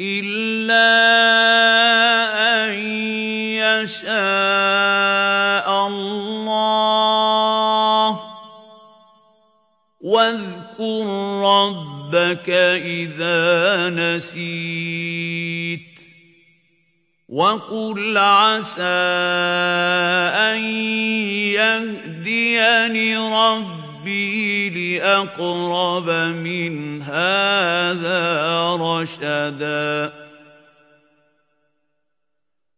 إِلَّا أَن يَشَاءَ اللَّهُ ۚ وَاذْكُر رَّبَّكَ إِذَا نَسِيتَ وَقُلْ عَسَىٰ أَن يَهْدِيَنِ رَبِّي لِأَقْرَبَ مِنْ هَٰذَا رَشَدًا